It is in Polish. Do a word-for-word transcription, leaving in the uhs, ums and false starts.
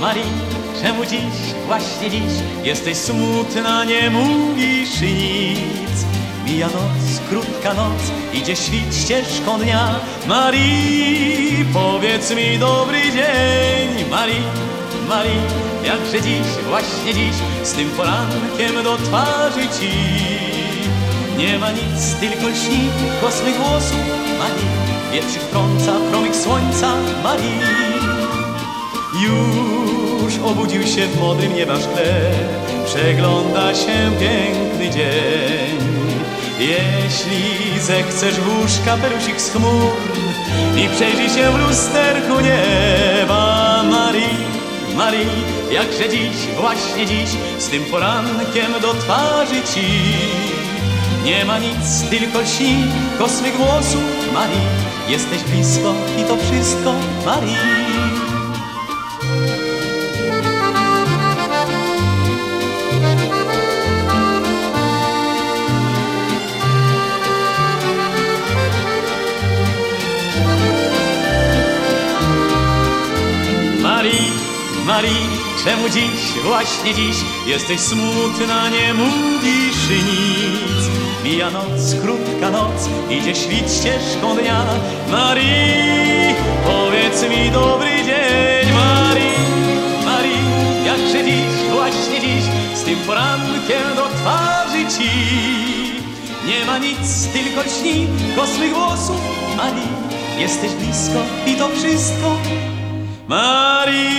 Marii, czemu dziś, właśnie dziś jesteś smutna, nie mówisz nic? Mija noc, krótka noc, idzie świt ścieżką dnia. Marii, powiedz mi dobry dzień. Marii, Marii, jakże dziś, właśnie dziś, z tym porankiem do twarzy ci. Nie ma nic, tylko lśni kosmych włosów Marii. Wietrzyk trąca promyk słońca Marii. Już obudził się w modrym nieba szkle, przegląda się piękny dzień. Jeśli zechcesz włóż kapelusik z chmur i przejrzyj się w lusterku nieba. Marii, Marii, jakże dziś, właśnie dziś, z tym porankiem do twarzy ci. Nie ma nic, tylko lśni kosmych włosów Marii. Jesteś blisko i to wszystko Marii. Marii, Marii, czemu dziś, właśnie dziś jesteś smutna, nie mówisz nic? Mija noc, krótka noc, idzie świt ścieżką dnia. Marii, powiedz mi dobry dzień. Marii, Marii, jakże dziś, właśnie dziś, z tym porankiem do twarzy ci. Nie ma nic, tylko lśni kosmych włosów Marii. Jesteś blisko i to wszystko Marii.